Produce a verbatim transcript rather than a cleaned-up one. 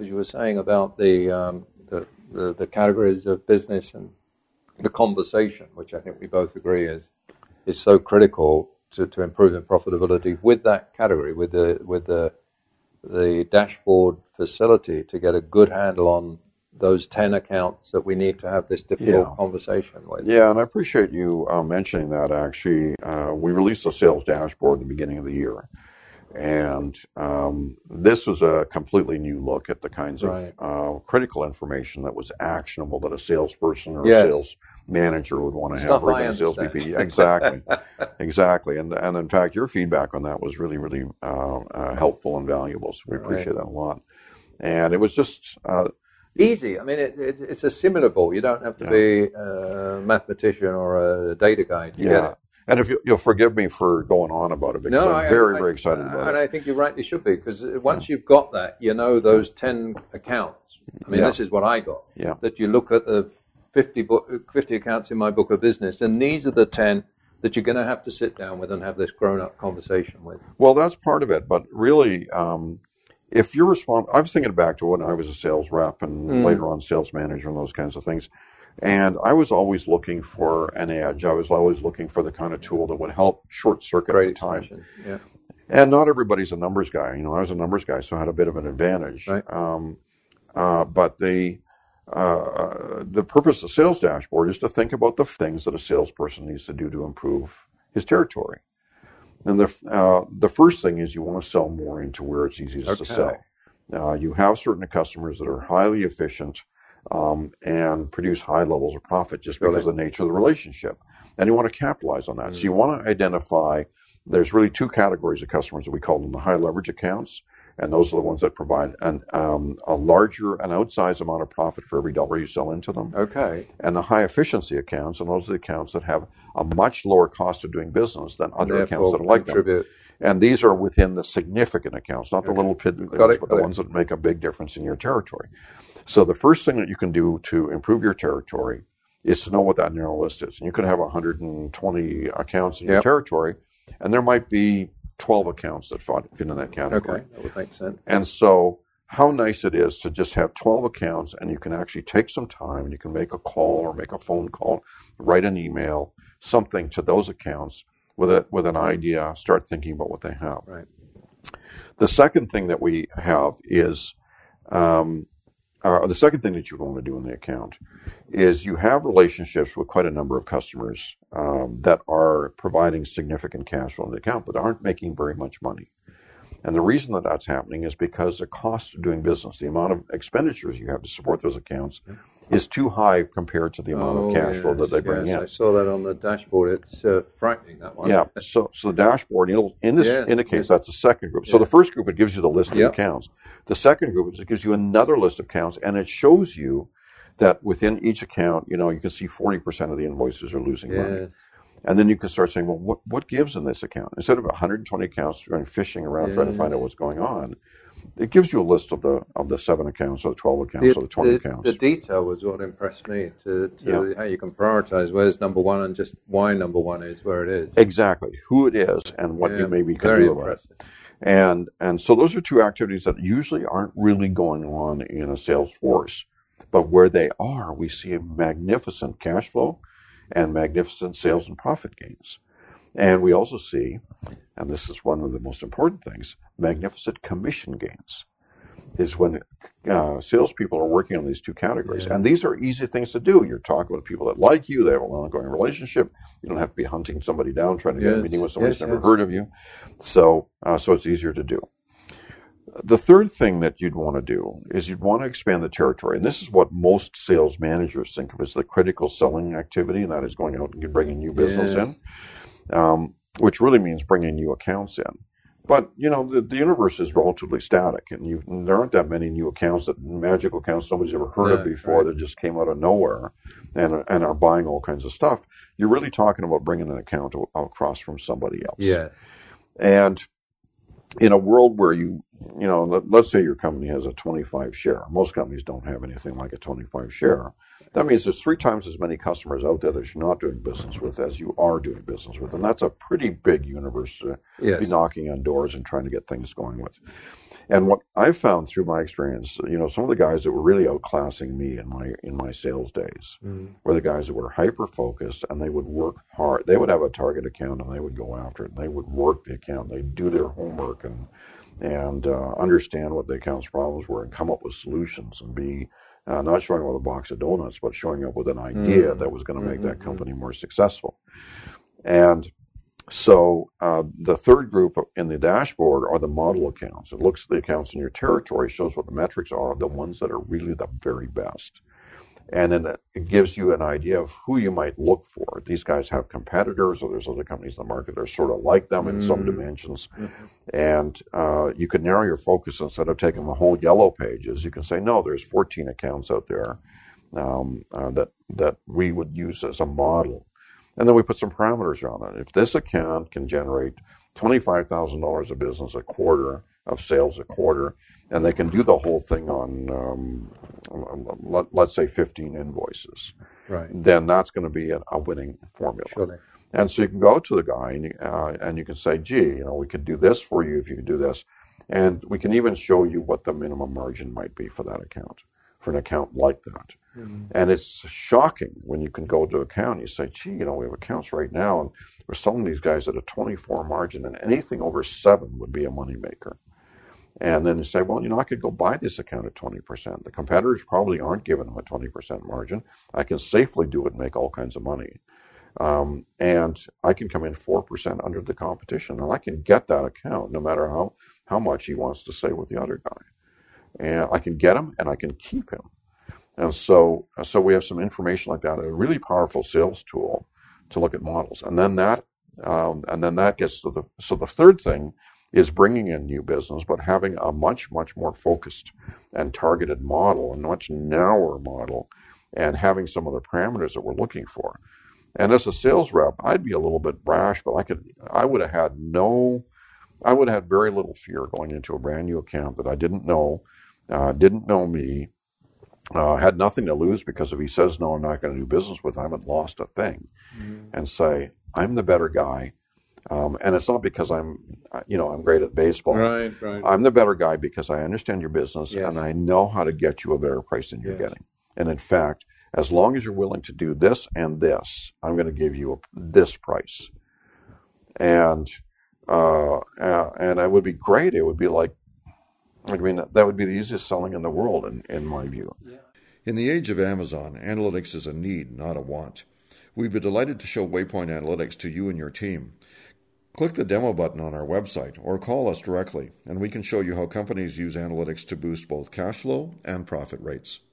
as you were saying about the, um, the, the the categories of business and the conversation, which I think we both agree is is so critical to, to improving profitability with that category, with the with the the dashboard facility to get a good handle on those ten accounts that we need to have this difficult Yeah. conversation with. Yeah, and I appreciate you uh, mentioning that. Actually, uh, we released a sales dashboard at the beginning of the year, and um, this was a completely new look at the kinds Right. of uh, critical information that was actionable that a salesperson or Yes. a sales manager would want to have, Stuff or I even a sales V understand. P. Exactly, exactly. And and in fact, your feedback on that was really, really uh, uh, helpful and valuable. So we Right. appreciate that a lot. And it was just. Uh, Easy. I mean, it, it, it's assimilable. You don't have to Yeah. be a mathematician or a data guy to get yeah. it. And if you, you'll forgive me for going on about it, because No, I'm I- very, I- very excited about And it. I think you rightly should be, because once you've got that, you know those ten accounts. I mean, Yeah. this is what I got. Yeah. That you look at the fifty, book, fifty accounts in my book of business, and these are the ten that you're going to have to sit down with and have this grown-up conversation with. Well, that's part of it, but really, um, if you're responsible, I was thinking back to when I was a sales rep and Mm. later on sales manager and those kinds of things, and I was always looking for an edge. I was always looking for the kind of tool that would help short circuit Great the time. expression. Yeah. And not everybody's a numbers guy. You know, I was a numbers guy, so I had a bit of an advantage. Right. Um, uh, but the uh, the purpose of the sales dashboard is to think about the things that a salesperson needs to do to improve his territory. And the uh, the first thing is you want to sell more into where it's easiest Okay. to sell. Uh, you have certain customers that are highly efficient um, and produce high levels of profit just because Really? of the nature of the relationship. And you want to capitalize on that. Mm. So you want to identify, there's really two categories of customers that we call them the high leverage accounts. And those are the ones that provide an, um, a larger, an outsized amount of profit for every dollar you sell into them. Okay. And the high efficiency accounts, and those are the accounts that have a much lower cost of doing business than other Therefore, accounts that are like them. contribute. And these are within the significant accounts, not the Okay. little piddly Got ones, it, but got the it. ones that make a big difference in your territory. So the first thing that you can do to improve your territory is to know what that narrow list is. And you could have one hundred twenty accounts in your Yep. territory, and there might be twelve accounts that fit fit in that category. Okay, that would make sense. And so how nice it is to just have twelve accounts, and you can actually take some time and you can make a call or make a phone call, write an email, something to those accounts with a, with an idea, start thinking about what they have. Right. The second thing that we have is, um, uh, the second thing that you want to do in the account is you have relationships with quite a number of customers um, that are providing significant cash flow in the account, but aren't making very much money. And the reason that that's happening is because the cost of doing business, the amount of expenditures you have to support those accounts, is too high compared to the amount Oh, of cash flow that yes, they bring yes, in. I saw that on the dashboard. It's uh, frightening, that one. Yeah, so so the dashboard, it'll, in this Yeah, indicates yeah. that's the second group. So Yeah. the first group, it gives you the list of Yep. accounts. The second group, it gives you another list of accounts, and it shows you that within each account, you know, you can see forty percent of the invoices are losing money. Yeah. And then you can start saying, well, what, what gives in this account? Instead of one hundred twenty accounts going fishing around trying to Yeah. find out what's going on, it gives you a list of the of the seven accounts or the twelve accounts or the twenty the, accounts. the detail was what impressed me, to, to Yeah. how you can prioritize where's number one and just why number one is where it is. Exactly, who it is and what Yeah, you maybe can very do about it. impressive. And and so those are two activities that usually aren't really going on in a sales force. But where they are, we see a magnificent cash flow and magnificent sales and profit gains. And we also see, and this is one of the most important things, magnificent commission gains. Is when uh, salespeople are working on these two categories. Yeah. And these are easy things to do. You're talking with people that like you, they have an ongoing relationship. You don't have to be hunting somebody down, trying to get a Yes, meeting with somebody who's yes, never yes. heard of you. So, uh, so it's easier to do. The third thing that you'd want to do is you'd want to expand the territory. And this is what most sales managers think of as the critical selling activity, and that is going out and bringing new business Yes. in, um, which really means bringing new accounts in. But, you know, the, the universe is relatively static, and, you, and there aren't that many new accounts, that magical accounts nobody's ever heard No, of before right. that just came out of nowhere and, and are buying all kinds of stuff. You're really talking about bringing an account across from somebody else. Yeah. And in a world where you, you know, let, let's say your company has a twenty-five share. Most companies don't have anything like a twenty-five share. That means there's three times as many customers out there that you're not doing business with as you are doing business with. And that's a pretty big universe to Yes. be knocking on doors and trying to get things going with. And what I've found through my experience, you know, some of the guys that were really outclassing me in my in my sales days Mm. were the guys that were hyper focused, and they would work hard. They would have a target account and they would go after it. And they would work the account. They'd do their homework and and uh, understand what the account's problems were and come up with solutions and be uh, not showing up with a box of donuts, but showing up with an idea Mm. that was going to make Mm-hmm. that company more successful. And so uh, the third group in the dashboard are the model accounts. It looks at the accounts in your territory, shows what the metrics are, the ones that are really the very best. And then it gives you an idea of who you might look for. These guys have competitors, or there's other companies in the market that are sort of like them in Mm. some dimensions. Mm-hmm. And uh, you can narrow your focus. Instead of taking the whole yellow pages, you can say, no, there's fourteen accounts out there um, uh, that, that we would use as a model. And then we put some parameters on it. If this account can generate twenty-five thousand dollars of business a quarter, of sales a quarter, and they can do the whole thing on, um, let, let's say, fifteen invoices, Right. then that's going to be a, a winning formula. Surely. And so you can go to the guy and you, uh, and you can say, gee, you know, we can do this for you if you can do this. And we can even show you what the minimum margin might be for that account, for an account like that. Mm. And it's shocking when you can go to an account and you say, gee, you know, we have accounts right now and we're selling these guys at a twenty-four margin, and anything over seven would be a moneymaker. And then you say, well, you know, I could go buy this account at twenty percent. The competitors probably aren't giving them a twenty percent margin. I can safely do it and make all kinds of money. Um, and I can come in four percent under the competition, and I can get that account no matter how, how much he wants to say with the other guy. And I can get him and I can keep him. And so, so we have some information like that, a really powerful sales tool to look at models. And then that, um, and then that gets to the, so the third thing is bringing in new business, but having a much, much more focused and targeted model, a much narrower model, and having some of the parameters that we're looking for. And as a sales rep, I'd be a little bit brash, but I could, I would have had no, I would have had very little fear going into a brand new account that I didn't know, uh, didn't know me, uh, had nothing to lose, because if he says, no, I'm not going to do business with him, I haven't lost a thing. Mm-hmm. And say, I'm the better guy. Um, and it's not because I'm, you know, I'm great at baseball. Right, right. I'm the better guy because I understand your business, yes. and I know how to get you a better price than you're yes. getting. And in fact, as long as you're willing to do this and this, I'm going to give you a, this price. And uh, uh, and it would be great. It would be like, I mean, that would be the easiest selling in the world, in, in my view. Yeah. In the age of Amazon, analytics is a need, not a want. We'd be delighted to show Waypoint Analytics to you and your team. Click the demo button on our website or call us directly, and we can show you how companies use analytics to boost both cash flow and profit rates.